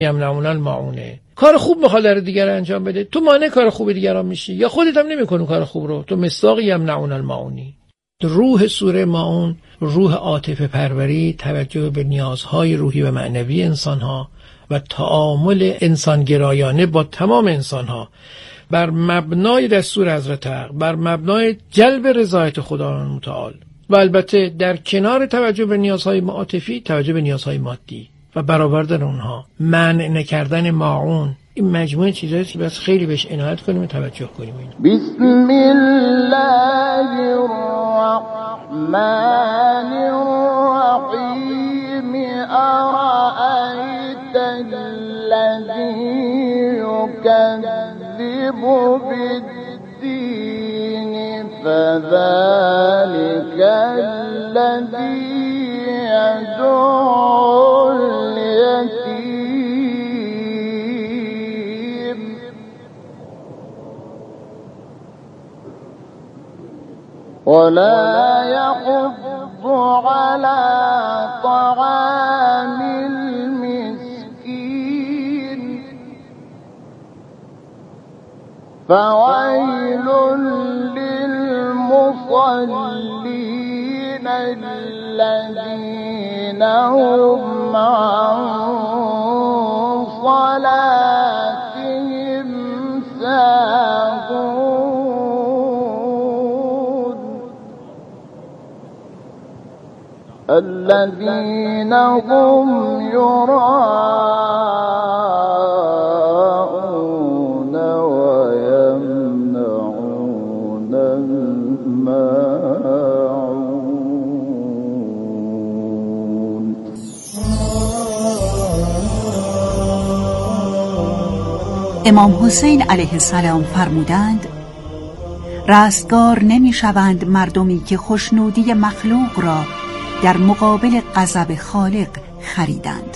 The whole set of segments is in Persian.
یمنعون الماعونه. کار خوب میخواد در دیگر انجام بده، تو مانع کار خوب دیگران میشی یا خودت هم نمیکنی کار خوب رو، تو مصداق یمنعون الماعونی. روح سوره ماعون روح عاطفه پروری، توجه به نیازهای روحی و معنوی انسانها و تعامل انسانگرایانه با تمام انسانها بر مبنای دستور حضرت حق، بر مبنای جلب رضایت خداوند متعال و البته در کنار توجه به نیازهای عاطفی توجه به نیازهای مادی و برآوردن اونها، منع نکردن ماعون. این مجموعه چیزایی که بس خیلی بهش عنایت کنیم و توجه کنیم. بسم الله الرحمن الرحیم ارأیت الذی یکذب بالدین فذلک الذی یدعو اليتیم ولا يحض على طعام المسكين فويل للمصلين الذين هم عن صلاتهم ساهون الذين هم يراءون ويمنعون الماعون. امام حسین علیه السلام فرمودند رستگار نمی شوند مردمی که خوشنودی مخلوق را در مقابل غضب خالق خریدند.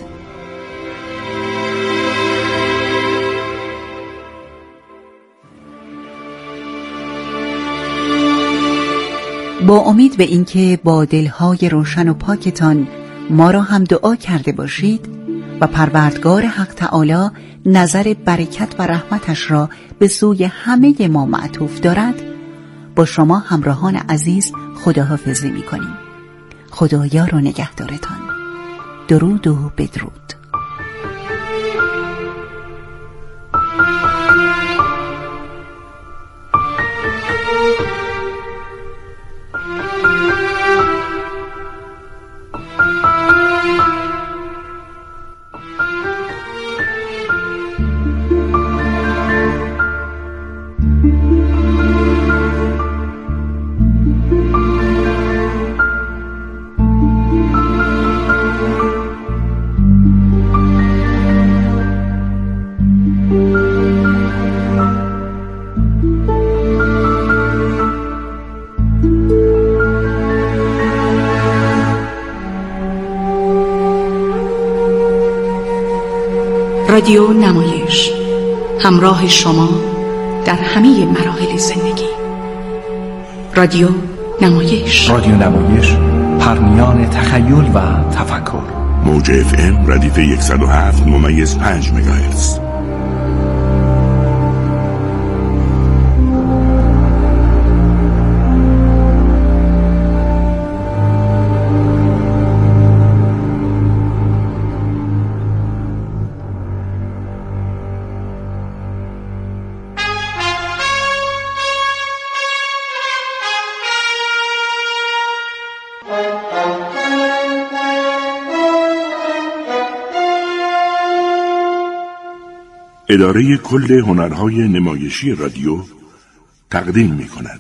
با امید به اینکه با دلهای روشن و پاکتان ما را هم دعا کرده باشید و پروردگار حق تعالی نظر برکت و رحمتش را به سوی همه ما معطوف دارد، با شما همراهان عزیز خداحافظی می‌کنیم. خدا یار و نگهدارتان. درود و بدرود. رادیو نمایش، همراه شما در همه مراحل زندگی. رادیو نمایش، رادیو نمایش، پرمیان تخیل و تفکر. موج FM ردیف 107.5 مگاهرتز. اداره کل هنرهای نمایشی رادیو تقدیم می‌کند.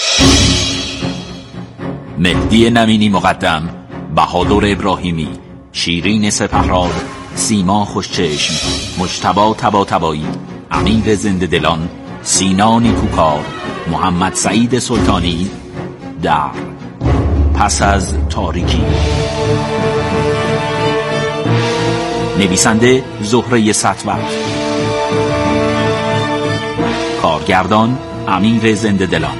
مهدی نمینی مقدم، بهادر ابراهیمی، شیرین سپهراد، سیما خوشچشم، مجتبی طباطبایی، امیر زنده دلان، سینا نیکوکار، محمد سعید سلطانی در پس از تاریکی. نویسنده زهره سطوت، کارگردان امیر زنده دلان،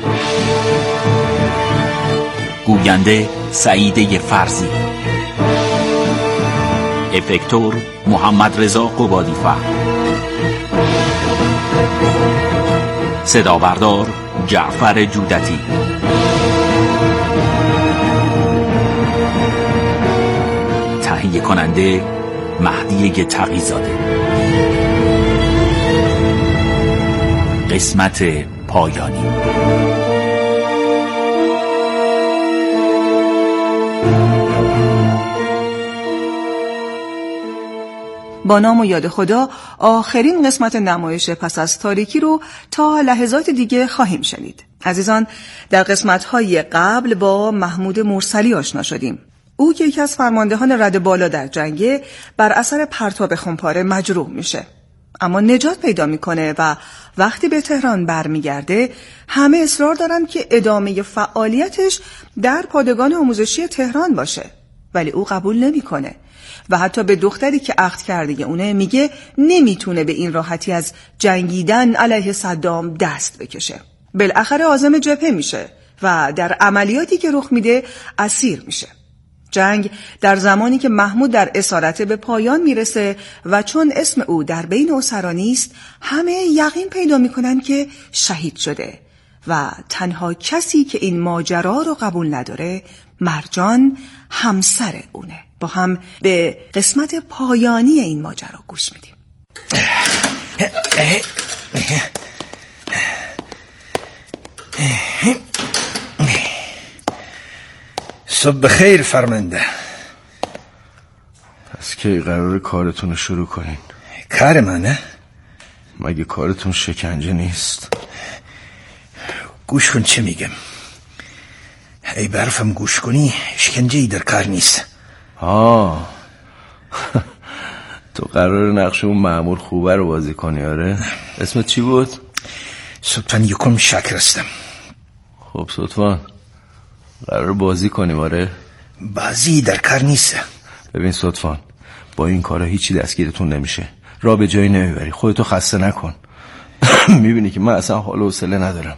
گوینده سعیده فرزی، افکتور محمد رضا قبادی فهم، صدا بردار جعفر جودتی، تهیه کننده مهدی تقی‌زاده. قسمت پایانی. با نام و یاد خدا آخرین قسمت نمایش پس از تاریکی رو تا لحظات دیگه خواهیم شنید. عزیزان، در قسمت‌های قبل با محمود مرسلی آشنا شدیم. او که یکی از فرماندهان رد بالا در جنگه بر اثر پرتاب خمپاره مجروح میشه، اما نجات پیدا میکنه و وقتی به تهران برمیگرده همه اصرار دارن که ادامه فعالیتش در پادگان آموزشی تهران باشه، ولی او قبول نمیکنه و حتی به دختری که عقد کرده اونه میگه نمیتونه به این راحتی از جنگیدن علیه صدام دست بکشه. بالاخره عازم جبهه میشه و در عملیاتی که رخ میده اسیر میشه. جنگ در زمانی که محمود در اسارت به پایان میرسه و چون اسم او در بین اسرا نیست، همه یقین پیدا میکنن که شهید شده و تنها کسی که این ماجرا رو قبول نداره مرجان همسر اونه. با هم به قسمت پایانی این ماجرا گوش میدیم. صبح خیر فرمانده. پس کی قراره کارتون رو شروع کنین؟ کار منه؟ مگه کارتون شکنجه نیست؟ گوش کن چه میگم. ای برفم گوش کنی، شکنجه‌ای در کار نیست. تو قراره نقش اون مأمور خوبه رو بازی کنی؟ آره. اسمت چی بود؟ صدفان یکم شاکر هستم. خب صدفان قراره بازی کنیم؟ آره. بازی در کار نیست. ببین صدفان، با این کارا هیچی دستگیرتون نمیشه، راه به جایی نمیبری، خودتو خسته نکن. میبینی که من اصلا حال و حوصله ندارم.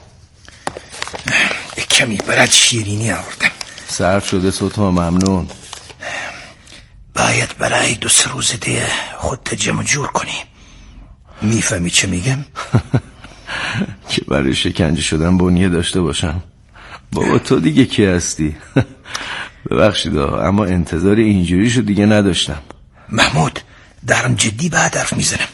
کمی برات شیرینی آوردم. صرف شده صدفان، ممنون. باید برای 2-3 روز دیگه خودت جمع جور کنی. میفهمی چه میگم؟ که برای شکنجه شدن بنیه داشته باشم؟ بابا تو دیگه کی هستی؟ ببخشید اما انتظار اینجوریشو دیگه نداشتم. محمود، دارم جدی بعد حرف میزنم.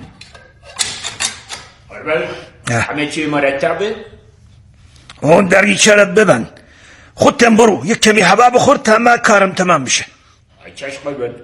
همه چی مرتبه؟ اون دریچه رو ببند. خودتم برو یک کمی هوا بخور تا ما کارم تمام بشه. چشم بگن.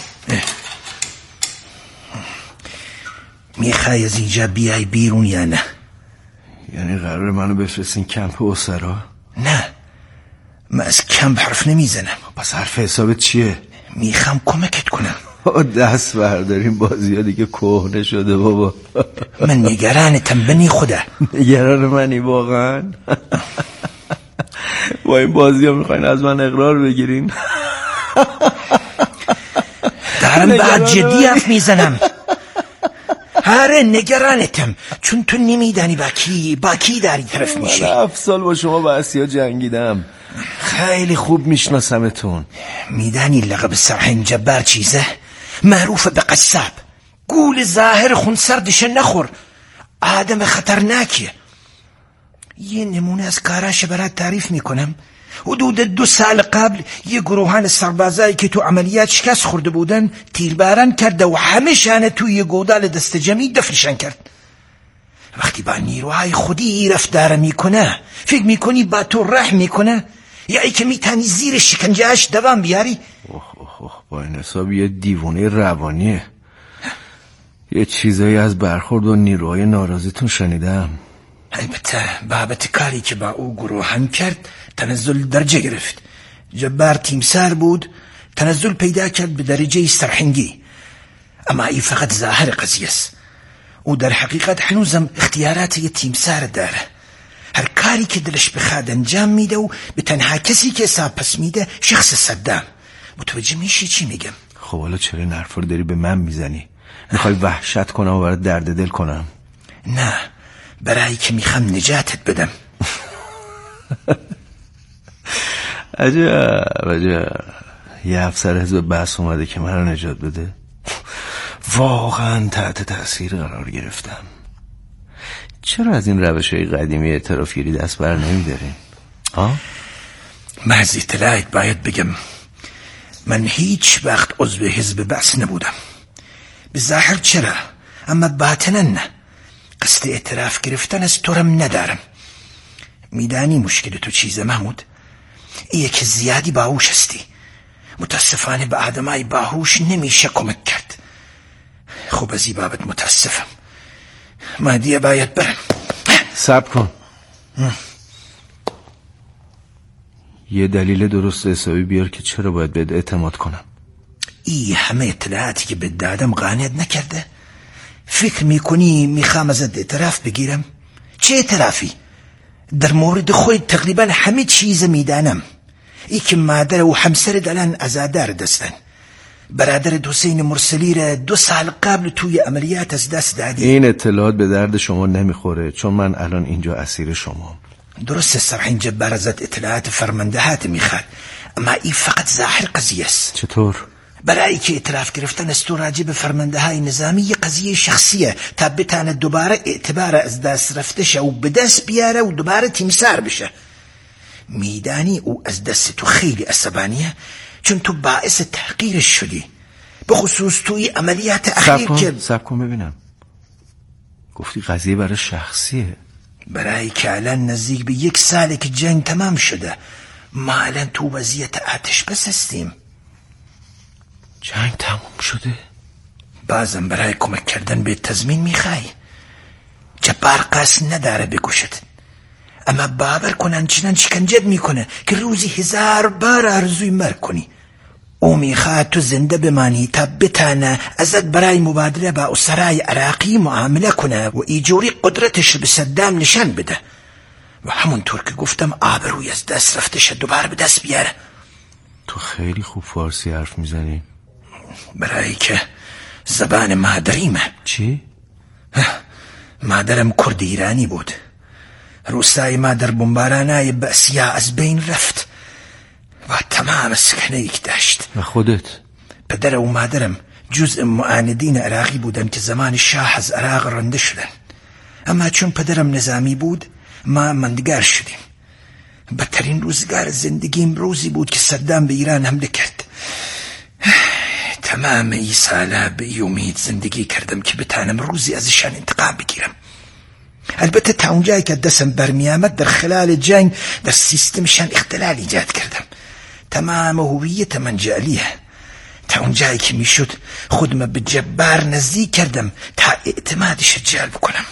میخوای از اینجا بیای بیرون یا نه؟ یعنی قراره منو بفرستین کمپ اسرا؟ نه، من از کمپ حرف نمیزنم. پس حرف حسابت چیه؟ میخوام کمکت کنم. دست برداریم، بازی ها دیگه کهنه شده بابا. من نگرانتم بنی خدا. نگران منی واقعا؟ با این بازی ها میخواین از من اقرار بگیرین؟ دارم بعد جدی حرف میزنم. هره نگرانتم، چون تو نمیدانی با کی داری طرف میشی. من 7 سال با شما بحثی ها جنگیدم، خیلی خوب میشناسمتون. میدانی لقب سرهنگ جبار چیزه؟ معروف به قصاب. گول ظاهر خونسردش نخور، آدم خطرناکیه. یه نمونه از کاراش برات تعریف میکنم. حدود 2 سال قبل یه گروهان سربازایی که تو عملیات شکست خورده بودن تیرباران کرده و همه شانه توی یه گودال دست جمعی دفنشان کرد. وقتی با نیروهای خودی رفتار میکنه فکر میکنی با تو رحم میکنه یا ای که میتونی زیر شکنجهش دوام بیاری؟ با این حساب یه دیوونه روانیه. یه چیزایی از برخورد و نیروهای ناراضیتون شنیدم. البته بابت کاری که با او گروهان کرد تنزل درجه گرفت. جبار تیمسار بود، تنزل پیدا کرد به درجه سرهنگی. اما این فقط ظاهر قضیه است. او در حقیقت هنوزم اختیارات یه تیمسار داره. هر کاری که دلش بخواد انجام میده و به تنها کسی که حساب پس میده شخص صدام. متوجه میشی چی میگم؟ خب حالا چرا این حرفا رو داری به من میزنی؟ میخوای وحشت کنم و برات درد دل کنم؟ نه، برای که میخوام نجاتت بدم. عجب یه افسر حزب بس اومده که من رو نجات بده. واقعا تحت تاثیر قرار گرفتم. چرا از این روش‌های قدیمی اعترافگیری دست بر نمی‌دارین؟ محض اطلاعت باید بگم من هیچ وقت عضو حزب بس نبودم. به ظاهر چرا، اما باطنا نه. قصد اعتراف گرفتن از تو رم ندارم. میدانی مشکل تو چیزه محمود؟ ایه که زیادی باهوش هستی. متاسفانه به آدمای باهوش نمیشه کمک کرد. خب از این بابت متاسفم. مهدیه باید برم. صبر کن. یه دلیل درست حسابی بیار که چرا باید بهت اعتماد کنم. این همه اطلاعاتی که بهت دادم قانعت نکرده؟ فکر میکنی میخوام ازت اعتراف بگیرم؟ چه اعترافی؟ در مورد خود تقریبا همه چیز میدانم. ای که مادر و همسر الان ازادار دستن. برادر حسین مرسلی را 2 سال قبل توی عملیات از دست دادی. این اطلاعات به درد شما نمیخوره، چون من الان اینجا اسیر شمام. درسته سرحین جبار ازت اطلاعات فرماندهات میخواد، اما این فقط ظاهر قضیه است. چطور؟ برای که اعتراف گرفتن از تو راجع به فرمانده های نظامی یه قضیه شخصیه تا بتانه دوباره اعتبار از دست رفته شه و به دست بیاره و دوباره تیمسار بشه. میدانی او از دست تو خیلی عصبانیه، چون تو باعث تحقیرش شدی، به خصوص توی عملیات اخیر که سب کن ببینم. گفتی قضیه برای شخصیه؟ برای که الان نزدیک به 1 ساله که جنگ تمام شده، ما الان تو وضعیت آتش بس هستیم. جنگ تمام شده؟ بازم برای کمک کردن به تضمین میخوای. جبار قصد نداره بکشت، اما باور کنن چنان شکنجت میکنه که روزی 1000 بار آرزوی مرگ کنی. او میخواد تو زنده بمانی تا بتانه ازت برای مبادله با اسرای عراقی معامله کنه و ایجوری قدرتش به صدام نشان بده و همونطور که گفتم آبروی از دست رفته شه دوباره به دست بیاره. تو خیلی خوب فارسی حرف میزنی. برای که زبان مادریمه. چی؟ مادرم کرد ایرانی بود. روستای ما در بمبارانای بأسیا از بین رفت و تمام سکنه‌ای که داشت. و خودت؟ پدر و مادرم جزء معاندین عراقی بودن که زمان شاه از عراق رانده شدن، اما چون پدرم نظامی بود ما ماندگار شدیم. بدترین روزگار زندگیم روزی بود که صدام به ایران حمله کرد. تمام ای ساله به ای امید زندگی کردم که بتانم روزی ازشان انتقام بگیرم. البته تا اونجایی که دستم برمی آمد در خلال جنگ در سیستمشان اختلال ایجاد کردم. تمام هویت من جعلیه. تا اونجایی که میشد خودم به جبار نزدیک کردم تا اعتمادش جلب کنم.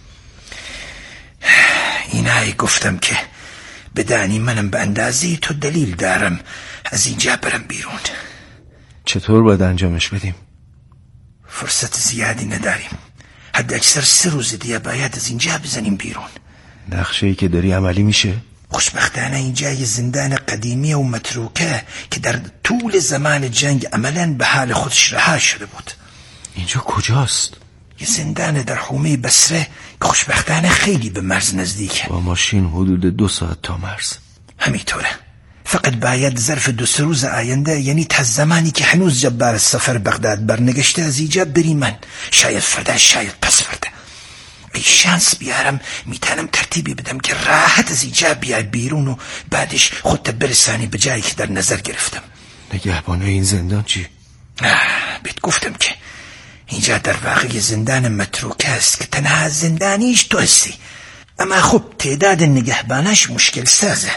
اینایی گفتم که بدانی منم به اندازه تو دلیل دارم از اینجا برم بیرون. چطور باید انجامش بدیم؟ فرصت زیادی نداریم. حد اکثر 3 روز دیگه باید از اینجا بزنیم بیرون. نقشه‌ای که داری عملی میشه؟ خوشبختانه اینجا یه زندان قدیمی و متروکه که در طول زمان جنگ عملاً به حال خودش رها شده بود. اینجا کجاست؟ یه زندان در حومه بصره که خوشبختانه خیلی به مرز نزدیکه. با ماشین حدود 2 ساعت تا مرز. همینطوره. فقط باید ظرف 2-3 روز آینده، یعنی تا زمانی که هنوز جبار سفر بغداد برنگشته، از اینجا بریم. من شاید فردا، شاید پس فردا. ای شانس بیارم میتونم ترتیبی بدم که راحت از اینجا بیای بیرون و بعدش خودت برسانی به جایی که در نظر گرفتم. نگهبانه این زندان چی؟ بهت گفتم که اینجا در واقع زندان متروکه است که تنها زندانیش تو هستی، اما خب تعداد نگهبانش مشکل سازه.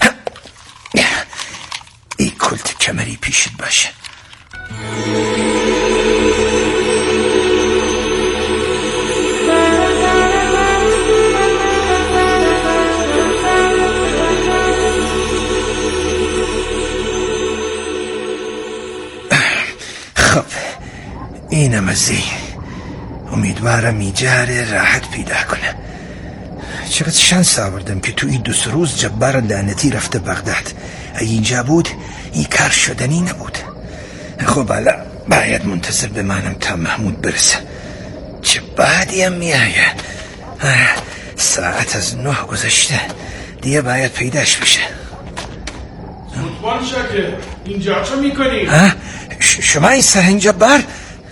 ای کلت کمری پیشت باشه. خب اینم از این. امیدوارم ایجاره راحت پیدا کنه. چقدر شانس آوردم که تو این 2 روز جبار لعنتی رفته بغداد. اینجا بود این کار شدنی نبود. خب حالا باید منتظر بمانم تا محمود برسه. چه بعدی هم می آید. ساعت از 9 گذشته، دیگه باید پیداش بشه. سلطان شکر اینجا چه میکنی؟ شما این سرهنگ جبار؟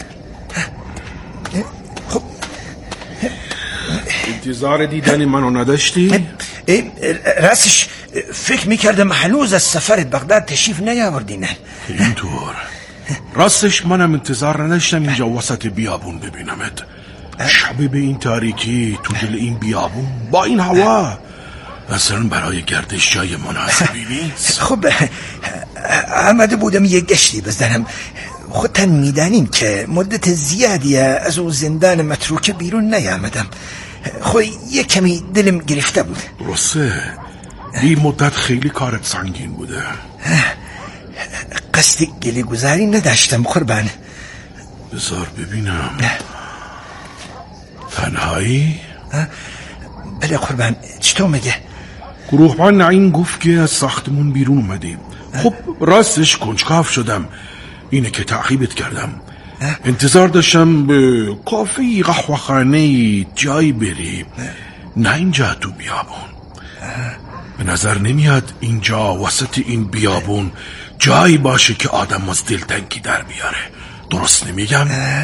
خب انتظار دیدن منو نداشتی؟ راستش فکر میکردم هنوز از سفر بغداد تشریف نیاوردین. اینطور راستش منم انتظار نداشتم اینجا وسط بیابون ببینمت. شب به این تاریکی تو دل این بیابون با این هوا اصلا برای گردش جای مناسبی نیست. خب آمده بودم یه گشتی بزنم. خودتن میدانین که مدت زیادی از اون زندان متروکه بیرون نیامدم. خب یه کمی دلم گرفته بود. راسته این مدت خیلی کارت سنگین بوده. قصد گلی گذاری نداشتم قربان. بذار ببینم. تنهایی؟ بله قربان. چطور میگه؟ گروهبان نعیم گفت که از ساختمون بیرون اومدیم. خب راستش کنجکاو شدم، اینه که تعقیبت کردم. انتظار داشتم به کافه قهوه‌خانه جایی بری، نه اینجا تو بیابون. به نظر نمیاد اینجا وسط این بیابون جایی باشه که آدم از دلتنگی در بیاره. درست نمیگم؟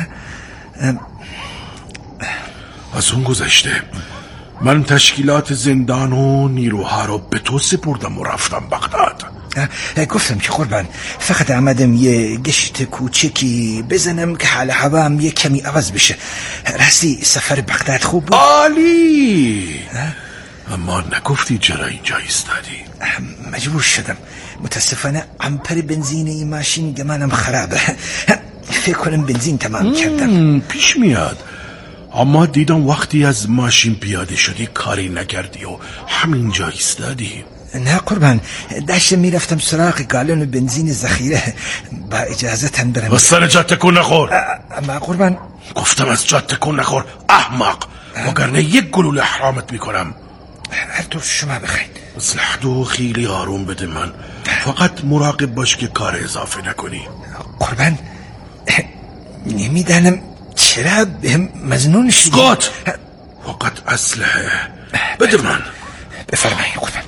از اون گذشته من تشکیلات زندان و نیروها رو به تو سپردم و رفتم بغداد. گفتم که قربان فقط آمدم یه گشت کوچکی بزنم که حال هوام یه کمی عوض بشه. راستی سفر بغداد خوب بود؟ عالی. اما نگفتی چرا اینجا ایستادی؟ مجبور شدم. متاسفانه امپر بنزین این ماشین گمانم خرابه. فکر کنم بنزین تمام کردم. پیش میاد. اما دیدم وقتی از ماشین پیاده شدی کاری نکردی و همینجا ایستادی. نه قربان داشتم میرفتم سراغ گالون بنزین ذخیره. با اجازتن برم. از سر جا تکون نخور. اما قربان گفتم از جا تکون نخور احمق، وگرنه یک گلوله حرامت میکنم. هر طور شما بخواید. اصلحتو خیلی آروم بده من. فقط مراقب باش که کار اضافه نکنی. قربان نمیدانم چرا بهم مزنون شدی. اسکت. فقط اسلحه بده من. بفرمایید قربان.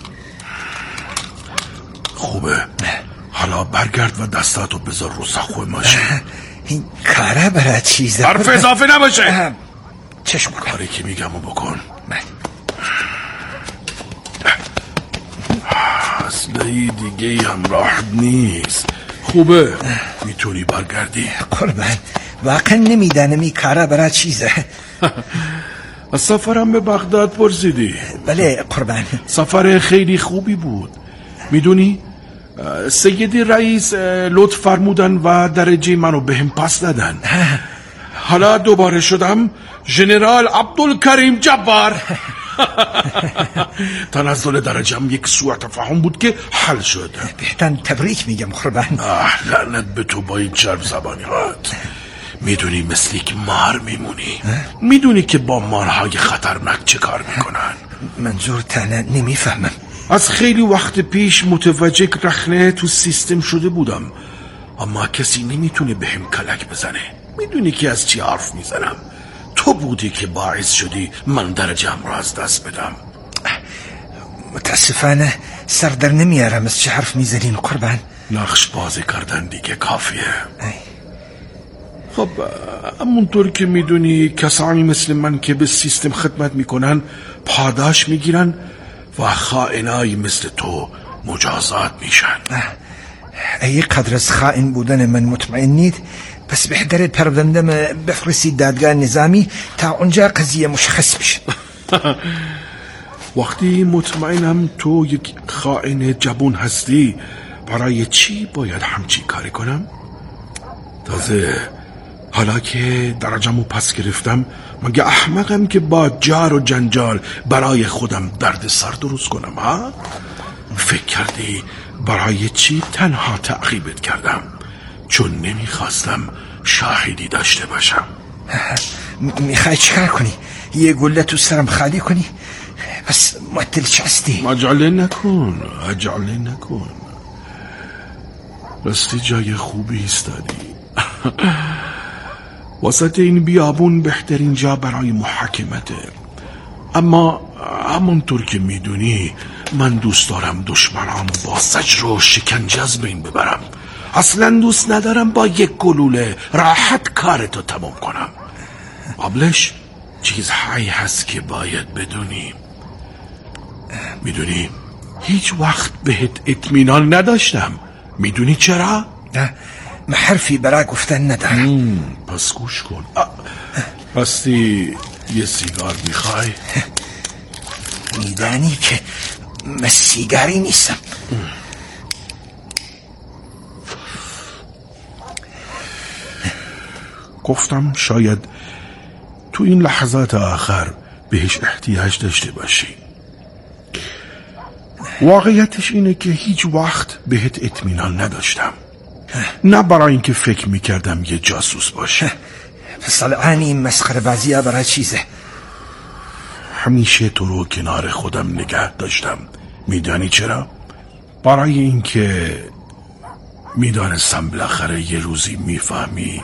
خوبه. حالا برگرد و دستاتو بذار رو سقف ماشین. این کاره برای چیزه. حرف اضافه نباشه. چشم بکن. کاری که میگم و بکن. اصلهی دیگه همراه نیست. خوبه میتونی برگردی. قربان واقعا نمیدانم این کاره برای چیزه. از سفرم به بغداد پرسیدی؟ بله قربان. سفر خیلی خوبی بود. میدونی سیدی رئیس لطف فرمودن و درجه منو بهم پس دادن. حالا دوباره شدم ژنرال عبدالکریم جبار. تنزل درجم یک سوء تفاهم بود که حل شد. بهتن تبریک میگم قربان. لعنت به تو با این چرب زبانیات. میدونی مثل یک مار میمونی. میدونی که با مارهای خطرناک چه کار میکنن. منظور تنه نمیفهمم. از خیلی وقت پیش متوجه رخنه تو سیستم شده بودم، اما کسی نمیتونه بهم کلک بزنه. میدونی که از چی حرف میزنم. تو بودی که باعث شدی من درجه‌ام را از دست بدم. متاسفانه سر در نمیارم از چه حرف میزنین قربان. نقش بازی کردن دیگه کافیه. خب همونطور که میدونی کسانی مثل من که به سیستم خدمت میکنن پاداش میگیرن و خائنایی مثل تو مجازات میشن. ای قدر از خائن بودن من مطمئنید، پس بهتره پروندم بفرستید دادگاه نظامی تا اونجا قضیه مشخص بشه. وقتی مطمئنم تو یک خائن جبون هستی، برای چی باید همچی کاری کنم؟ تازه حالا که درجمو پس گرفتم، مگه احمقم که با جار و جنجال برای خودم درد سر درست کنم ها؟ فکر کردی برای چی تنها تعقیبت کردم؟ چون نمیخواستم شاهدی داشته باشم. میخوای چیکار کنی؟ یه گله تو سرم خالی کنی؟ بس معطل چستی. عجله نکن. راستی جای خوبی ایستادی. وسط این بیابون بهترین جا برای محاکمته. اما همونطور که میدونی من دوست دارم دشمنام با زجر و شکنجه از بین ببرم. اصلا دوست ندارم با یک گلوله راحت کارتو تمام کنم. قبلش چیزهایی هست که باید بدونی. میدونی هیچ وقت بهت اطمینان نداشتم. میدونی چرا؟ نه، من حرفی برای گفتن ندارم. پس گوش کن. راستی یه سیگار میخوای؟ میدانی که من سیگاری نیستم. گفتم شاید تو این لحظات آخر بهش احتیاج داشته باشی. واقعیتش اینه که هیچ وقت بهت اطمینان نداشتم، نه برای اینکه فکر میکردم یه جاسوس باشه. پس الان این مسخره بازیه برای چیزه؟ همیشه تو رو کنار خودم نگه داشتم. میدانی چرا؟ برای اینکه میدانستم بالاخره یه روزی میفهمی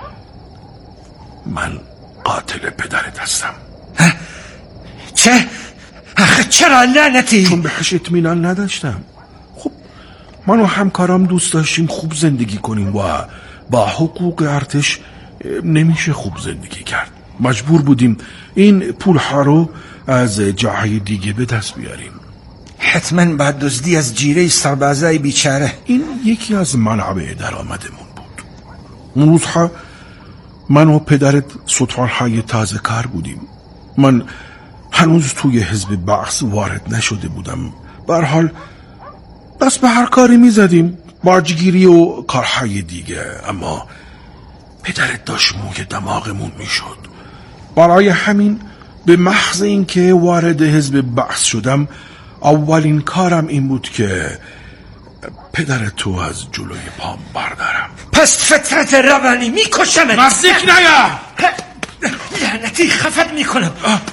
من قاتل پدرت هستم. چه؟ آخه چرا لعنتی؟ چون بهش اطمینان نداشتم. خب من و همکارام دوست داشتیم خوب زندگی کنیم و با حقوق ارتش نمیشه خوب زندگی کرد. مجبور بودیم این پولها رو از جاهای دیگه به دست بیاریم. حتما بعد دزدی از جیره سربازای بیچاره. این یکی از منابع درآمدمون بود. اون روزها من و پدرت ستارهای تازه کار بودیم. من هنوز توی حزب بعث وارد نشده بودم. به هر حال دست به هر کاری میزدیم، باجگیری و کارهای دیگه. اما پدرت داشت موی دماغمون میشد. برای همین به محض اینکه وارد حزب بعث شدم اولین کارم این بود که پدرت تو از جلوی پام بردارم. پس فطرت روانی میکشمت. نزدیک نیا. لعنتی خفت میکنم.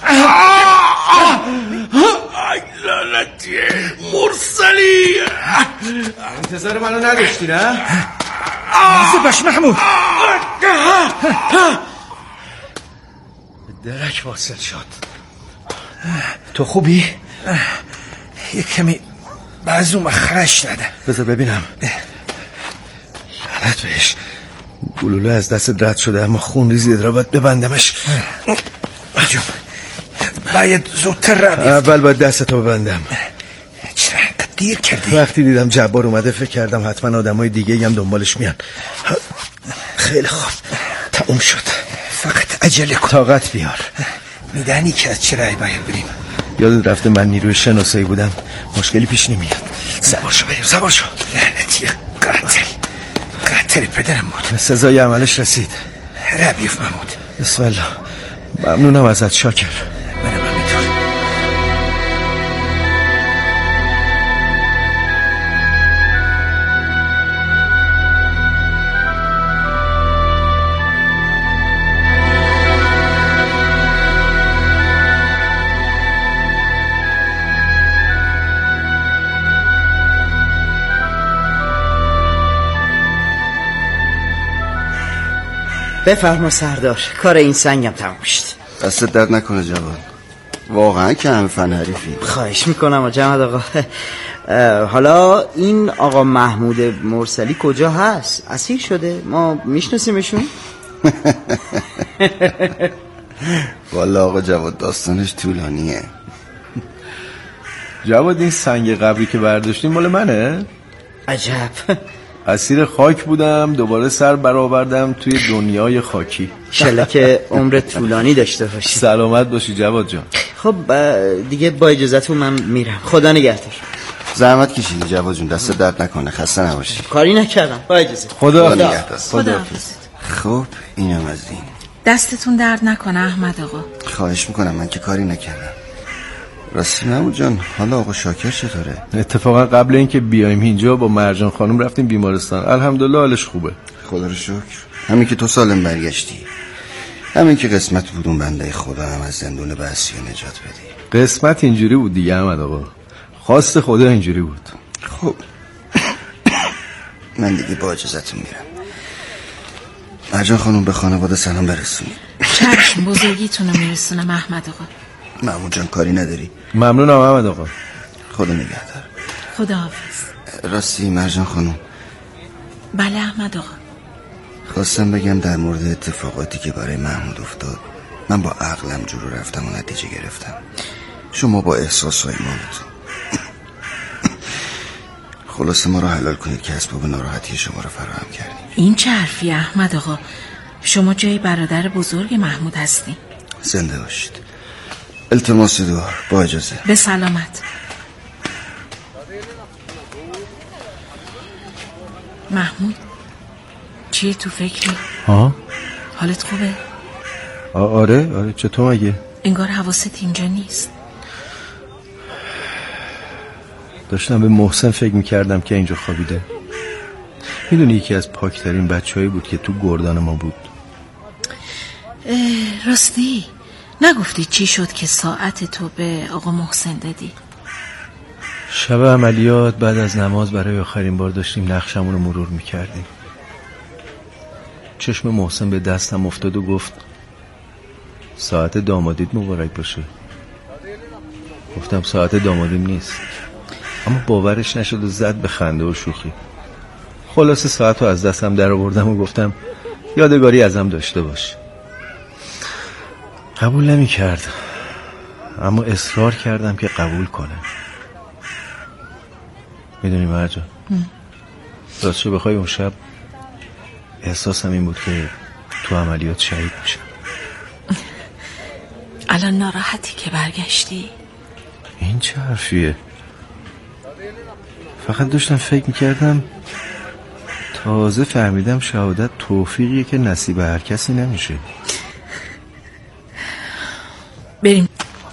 ای لعنتی مرسلی، انتظار منو نداشتی نه؟ مواظب باش محمود. درک واصل شد. تو خوبی؟ یک کمی بعضوم خرش نده. بذار ببینم. لعنت بهش، گلوله از دست رد شده اما خون ریزی داره، باید ببندمش. باید زودتر را بیفت. اول باید دستتو ببندم. چرا دیر کردی؟ وقتی دیدم جبار اومده فکر کردم حتما آدمای دیگه هم دنبالش میان. خیلی خوب، تموم شد. فقط عجله کن. طاقت بیار. میدانی که از چه رای باید بریم؟ یادت رفته من نیروی شناسایی بودم، مشکلی پیش نمیاد. سوار شو بریم. سوار شو. لعنتی قاتل پدرم بود. سزای عملش رسید. را بیفت محمود. بسم الله. ممنونم ازت شاکر. منم همینطور. بفرما سردار، کار این سنگم تموم شد. دستت درد نکنه جواد، واقعا که هم فن حریفی. خواهش میکنم جمعت آقا. حالا این آقا محمود مرسلی کجا هست؟ اسیر شده؟ ما میشناسیمشون؟ والا آقا جواد داستانش طولانیه. جواد این سنگ قبری که برداشتیم مال منه؟ عجب. اسیر خاک بودم، دوباره سر برآوردم توی دنیای خاکی. انشالله که عمر طولانی داشته باشی. سلامت باشی جواد جان. خب دیگه با اجازهتون من میرم. خدا نگهدار. زحمت کشیدی جواد جون، دست درد نکنه، خسته نباشی. کاری نکردم. با اجازه. خدا نگهدار. خداحافظ. خب اینم از این. دستتون درد نکنه احمد آقا. خواهش میکنم، من که کاری نکردم. راستی محمود جان، حالا آقا شاکر چطوره؟ اتفاقا قبل اینکه بیایم اینجا با مرجان خانم رفتیم بیمارستان، الحمدلله حالش خوبه. خدا رو شکر. همین که تو سالم برگشتی، همین که قسمت بود اون بنده خدا هم از زندون بعثی نجات بدی. قسمت اینجوری بود دیگه احمد آقا، خواست خدا اینجوری بود. خب من دیگه با اجازتون میرم. مرجان خانم به خانواده سلام برسونید. چشم، بزرگیتونو میرسونم احمد آقا. محمود جان کاری نداری؟ ممنونم احمد آقا. خدا نگهدار. خداحافظ. راستی مرجان خانم. بله احمد آقا. خواستم بگم در مورد اتفاقاتی که برای محمود افتاد من با عقلم جلو رفتم و نتیجه گرفتم. شما با احساسهای مالتون خلاصه ما رو حلال کنید که اسباب ناراحتی شما رو فراهم کردیم. این چه حرفی احمد آقا؟ شما جای برادر بزرگ محمود هستی. زنده باشید. التماس دعا. با اجازه. به سلامت. محمود چیه تو فکری؟ ها؟ حالت خوبه؟ آره چطور مگه؟ انگار حواست اینجا نیست. داشتم به محسن فکر میکردم که اینجا خوابیده. میدونی یکی از پاکترین بچه‌هایی بود که تو گردان ما بود. راستی نگفتی چی شد که ساعت تو به آقا محسن دادی؟ شب عملیات بعد از نماز برای آخرین بار داشتیم نقشمون رو مرور میکردیم. چشم محسن به دستم افتاد و گفت ساعت دامادیت مبارک باشه. گفتم ساعت دامادیم نیست، اما باورش نشد و زد به خنده و شوخی. خلاصه ساعت رو از دستم در آوردم و گفتم یادگاری ازم داشته باش. قبول نمی کرد، اما اصرار کردم که قبول کنه. میدونی مرجان، راستشو بخوای اون شب احساسم این بود که تو عملیات شهید میشم. الان ناراحتی که برگشتی؟ این چه حرفیه؟ فقط داشتم فکر میکردم تازه فهمیدم شهادت توفیقیه که نصیب هر کسی نمیشه. بریم.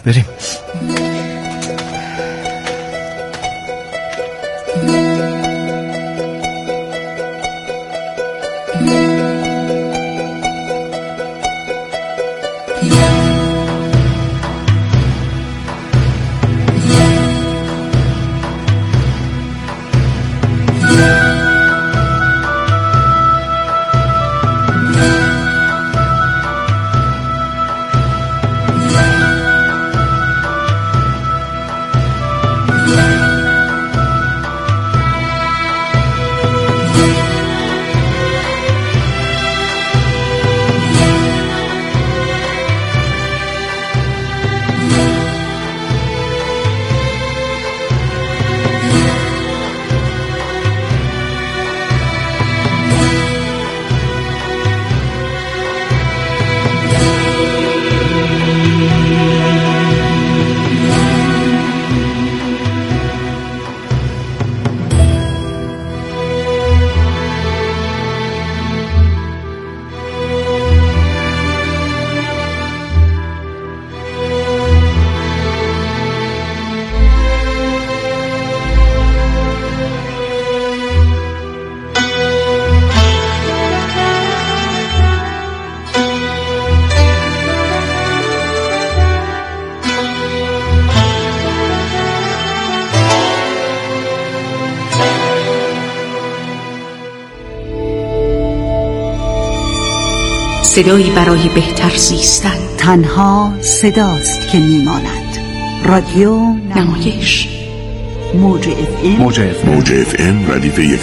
صدایی برای بهتر زیستن. تنها صداست که میماند. رادیو نمایش. موج اف ام ردیف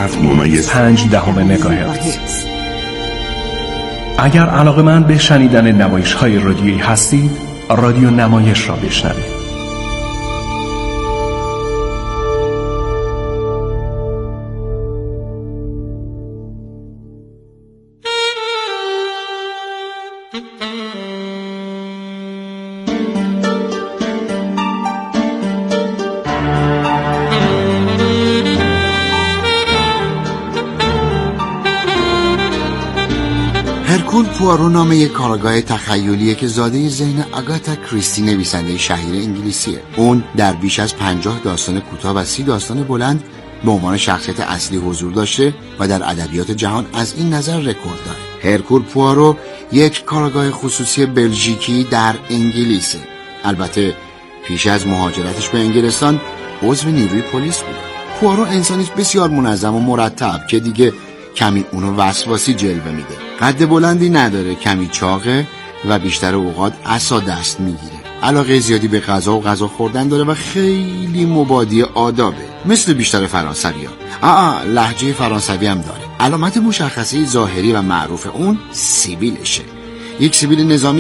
107.5 مگاهرتز. اگر علاقه‌مند به شنیدن نمایش‌های رادیویی هستید، رادیو نمایش را بشنوید. هرکول پوارو نام یک کارگاه تخیلیه که زاده ذهن آگاتا کریستی نویسنده شهیر انگلیسیه. اون در بیش از 50 داستان کوتاه و 30 داستان بلند به عنوان شخصیت اصلی حضور داشته و در ادبیات جهان از این نظر رکورد داره. هرکول پوارو یک کارگاه خصوصی بلژیکی در انگلیسه. البته پیش از مهاجرتش به انگلستان عضو نیروی پلیس بود. پوارو انسانی بسیار منظم و مرتب که دیگه کمی اونو وسواسی جلوه میده. قد بلندی نداره، کمی چاقه و بیشتر اوقات عصا دست میگیره. علاقه زیادی به غذا و غذا خوردن داره و خیلی مبادی آدابه، مثل بیشتر فرانسوی‌ها. لهجه فرانسوی هم داره. علامت مشخصه ظاهری و معروف اون سیبیلشه. یک سیبیل نظامی